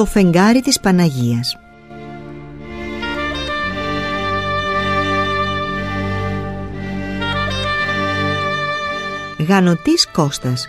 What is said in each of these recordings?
Το φεγγάρι της Παναγίας. Γανωτής Κώστας.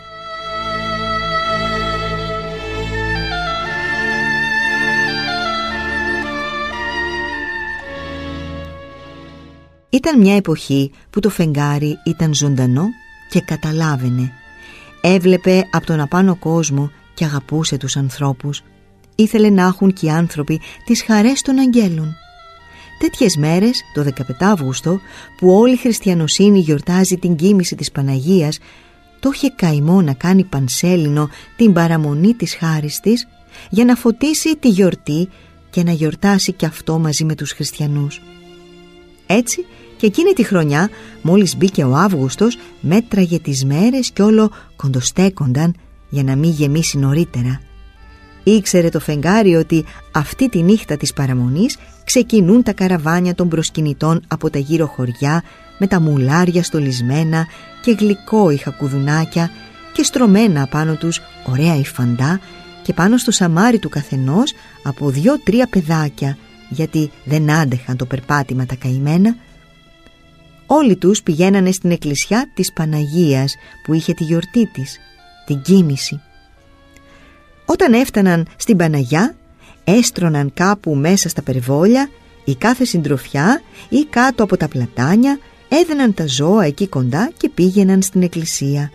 Ήταν μια εποχή που το φεγγάρι ήταν ζωντανό και καταλάβαινε. Έβλεπε από τον απάνω κόσμο και αγαπούσε τους ανθρώπους. Ήθελε να έχουν και οι άνθρωποι τις χαρές των αγγέλων. Τέτοιες μέρες, το 15 Αύγουστο, που όλη η χριστιανοσύνη γιορτάζει την κοίμηση της Παναγίας, το είχε καημό να κάνει πανσέλινο την παραμονή της χάρης της για να φωτίσει τη γιορτή και να γιορτάσει και αυτό μαζί με τους χριστιανούς. Έτσι και εκείνη τη χρονιά, μόλις μπήκε ο Αύγουστος, μέτραγε τις μέρες κι όλο κοντοστέκονταν για να μην γεμίσει νωρίτερα. Ήξερε το φεγγάρι ότι αυτή τη νύχτα της παραμονής ξεκινούν τα καραβάνια των προσκυνητών από τα γύρω χωριά με τα μουλάρια στολισμένα και γλυκόιχα κουδουνάκια και στρωμένα πάνω τους ωραία υφαντά και πάνω στο σαμάρι του καθενός από 2-3 παιδάκια, γιατί δεν άντεχαν το περπάτημα τα καημένα. Όλοι τους πηγαίνανε στην εκκλησιά της Παναγίας που είχε τη γιορτή της, την κοίμηση. Όταν έφταναν στην Παναγιά, έστρωναν κάπου μέσα στα περιβόλια η κάθε συντροφιά ή κάτω από τα πλατάνια, έδαιναν τα ζώα εκεί κοντά και πήγαιναν στην εκκλησία.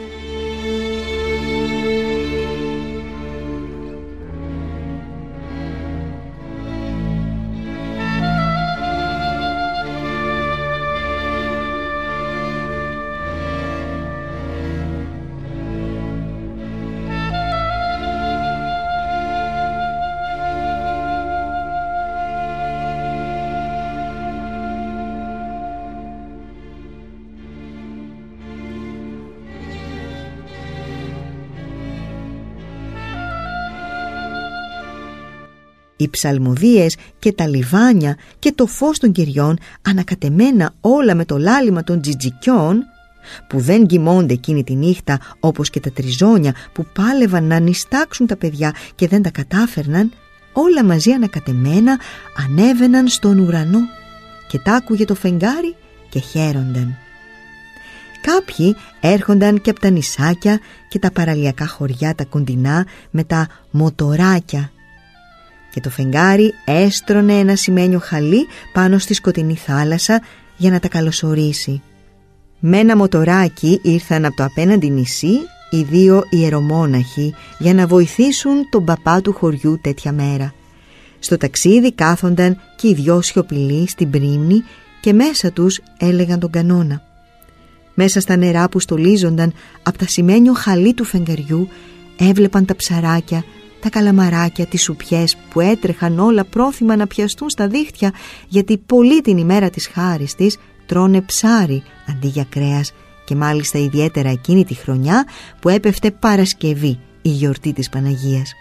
Οι ψαλμοδίες και τα λιβάνια και το φως των κεριών, ανακατεμένα όλα με το λάλημα των τζιτζικιών, που δεν κοιμώνται εκείνη τη νύχτα όπως και τα τριζόνια που πάλευαν να νηστάξουν τα παιδιά και δεν τα κατάφερναν, όλα μαζί ανακατεμένα ανέβαιναν στον ουρανό και τ' άκουγε το φεγγάρι και χαίρονταν. Κάποιοι έρχονταν και από τα νησάκια και τα παραλιακά χωριά τα κοντινά με τα μοτοράκια, και το φεγγάρι έστρωνε ένα σημαίνιο χαλί πάνω στη σκοτεινή θάλασσα για να τα καλωσορίσει. Με ένα μοτοράκι ήρθαν από το απέναντι νησί οι 2 ιερομόναχοι για να βοηθήσουν τον παπά του χωριού τέτοια μέρα. Στο ταξίδι κάθονταν και οι 2 σιωπηλοί στην πρίμνη και μέσα τους έλεγαν τον κανόνα. Μέσα στα νερά που στολίζονταν από τα σημαίνιο χαλί του φεγγαριού έβλεπαν τα ψαράκια, τα καλαμαράκια, τις σουπιές που έτρεχαν όλα πρόθυμα να πιαστούν στα δίχτυα, γιατί πολύ την ημέρα της χάρης της τρώνε ψάρι αντί για κρέας, και μάλιστα ιδιαίτερα εκείνη τη χρονιά που έπεφτε Παρασκευή, η γιορτή της Παναγίας.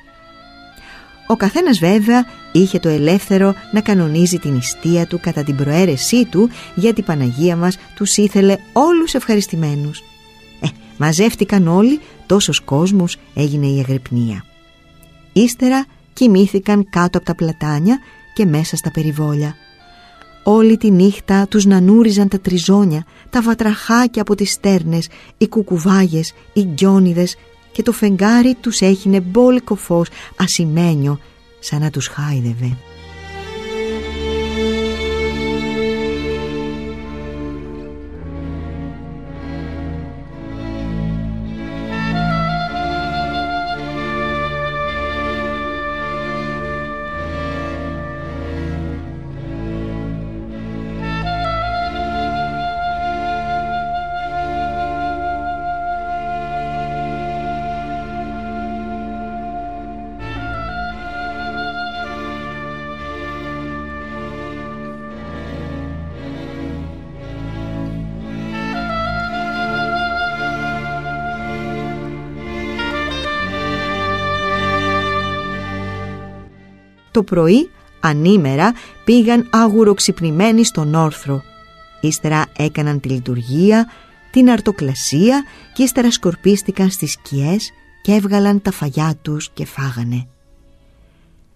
Ο καθένας βέβαια είχε το ελεύθερο να κανονίζει την νηστεία του κατά την προαίρεσή του, γιατί η Παναγία μας τους ήθελε όλους ευχαριστημένους. Μαζεύτηκαν όλοι, τόσος κόσμος, έγινε η αγρυπνία. Ύστερα κοιμήθηκαν κάτω από τα πλατάνια και μέσα στα περιβόλια. Όλη τη νύχτα τους νανούριζαν τα τριζόνια, τα βατραχάκια από τις στέρνες, οι κουκουβάγες, οι γκιόνιδες, και το φεγγάρι τους έχινε μπόλικο φως ασημένιο, σαν να τους χάιδευε. Το πρωί, ανήμερα, πήγαν αγουροξυπνημένοι στον όρθρο. Ύστερα έκαναν τη λειτουργία, την αρτοκλασία και ύστερα σκορπίστηκαν στις σκιές και έβγαλαν τα φαγιά τους και φάγανε.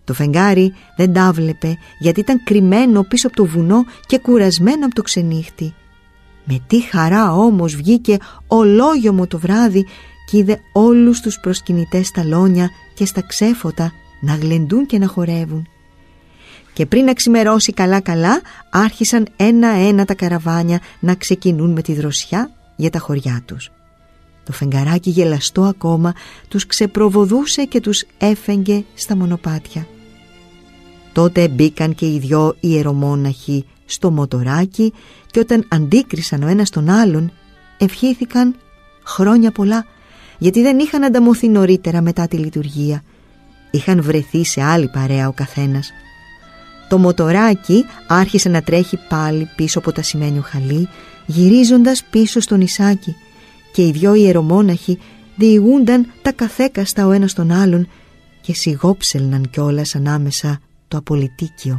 Το φεγγάρι δεν τα βλέπε, γιατί ήταν κρυμμένο πίσω από το βουνό και κουρασμένο από το ξενύχτη. Με τι χαρά όμως βγήκε ολόγιομο το βράδυ και είδε όλους τους προσκυνητές στα λόνια και στα ξέφωτα να γλεντούν και να χορεύουν. Και πριν να ξημερώσει καλά-καλά, άρχισαν ένα-ένα τα καραβάνια να ξεκινούν με τη δροσιά για τα χωριά τους. Το φεγγαράκι, γελαστό ακόμα, τους ξεπροβοδούσε και τους έφεγγε στα μονοπάτια. Τότε μπήκαν και οι δυο ιερομόναχοι στο μοτοράκι και όταν αντίκρισαν ο ένας τον άλλον, ευχήθηκαν χρόνια πολλά, γιατί δεν είχαν ανταμωθεί νωρίτερα μετά τη λειτουργία. Είχαν βρεθεί σε άλλη παρέα ο καθένας. Το μοτοράκι άρχισε να τρέχει πάλι πίσω από τα σημαίνιο χαλί, γυρίζοντας πίσω στο νησάκι, και οι δυο ιερομόναχοι διηγούνταν τα καθέκαστα ο ένας τον άλλον και σιγόψελναν κιόλας ανάμεσα το απολυτίκιο.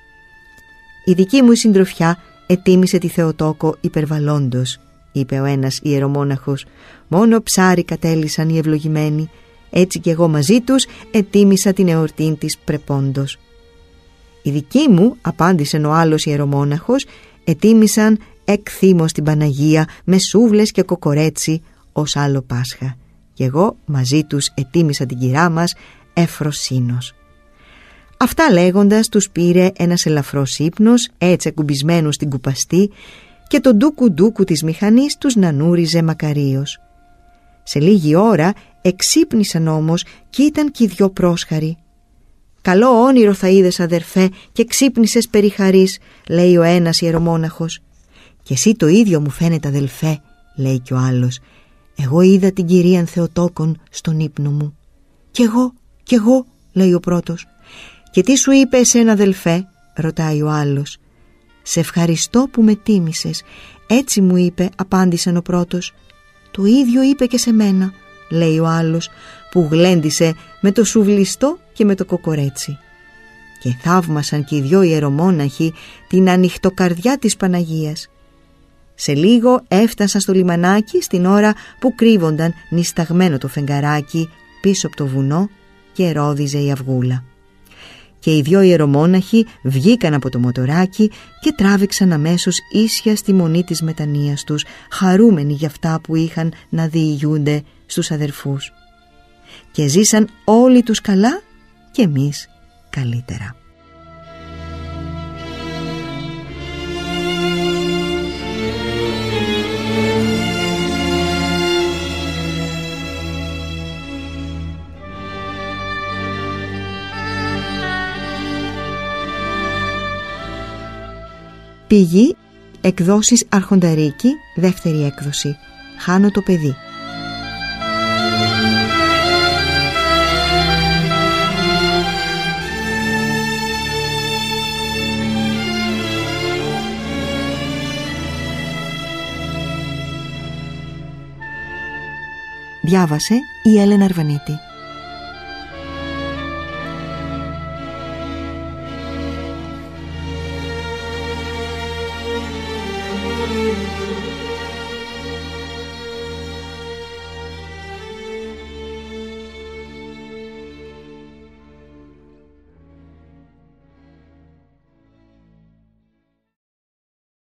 «Η δική μου συντροφιά ετίμησε τη Θεοτόκο υπερβαλλόντος», είπε ο ένας ιερομόναχος. «Μόνο ψάρι κατέλυσαν οι ευλογημένοι, έτσι κι εγώ μαζί τους ετίμησα την εορτήν της πρεπόντος». «Η δική μου», απάντησε ο άλλος ιερομόναχος, «ετίμησαν εκθήμως την Παναγία με σούβλες και κοκορέτσι ως άλλο Πάσχα, και εγώ μαζί τους ετίμησα την κυρά μας Εφροσύνος». Αυτά λέγοντας τους πήρε ένας ελαφρός ύπνος, έτσι ακουμπισμένος στην κουπαστή, και το ντούκου-ντούκου της μηχανής τους νανούριζε μακαρίως. Σε λίγη ώρα εξύπνησαν όμως και ήταν κι οι δυο πρόσχαροι. «Καλό όνειρο θα είδες, αδερφέ, και ξύπνησες περί χαρίς», λέει ο ένας ιερομόναχος. «Και εσύ το ίδιο μου φαίνεται, αδελφέ», λέει κι ο άλλος. «Εγώ είδα την κυρίαν Θεοτόκον στον ύπνο μου». «Κι εγώ», λέει ο πρώτος. «Και τι σου είπε εσένα, αδελφέ?» ρωτάει ο άλλος. «Σε ευχαριστώ που με τίμησες, έτσι μου είπε», απάντησαν ο πρώτος. «Το ίδιο είπε και σε μένα», λέει ο άλλος, που γλέντισε με το σουβλιστό και με το κοκορέτσι. Και θαύμασαν και οι δυο ιερομόναχοι την ανοιχτοκαρδιά της Παναγίας. Σε λίγο έφτασαν στο λιμανάκι στην ώρα που κρύβονταν νησταγμένο το φεγγαράκι πίσω από το βουνό και ρόδιζε η αυγούλα. Και οι δυο ιερομόναχοι βγήκαν από το μοτοράκι και τράβηξαν αμέσως ίσια στη μονή της μετανοίας τους, χαρούμενοι για αυτά που είχαν να διηγούνται στους αδερφούς. Και ζήσαν όλοι τους καλά και εμείς καλύτερα. Πηγή, εκδόσεις Αρχονταρίκη, δεύτερη έκδοση. Χάνω το παιδί. Διάβασε η Έλενα Αρβανίτη.